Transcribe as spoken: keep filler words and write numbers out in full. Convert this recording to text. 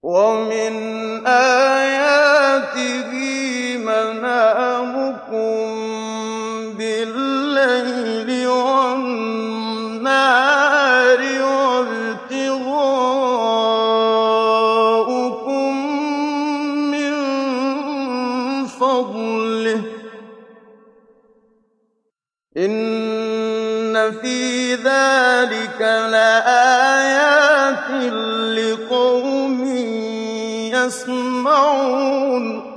وَمِنْ آيَاتِهِ مَنَامُكُم بِاللَّيْلِ وَالنَّهَارِ وَابْتِغَاؤُكُم مِّن فَضْلِهِ ۚ إِنَّ فِي ذَٰلِكَ لَآيَاتٍ لِّقَوْمٍ يَسْمَعُونَ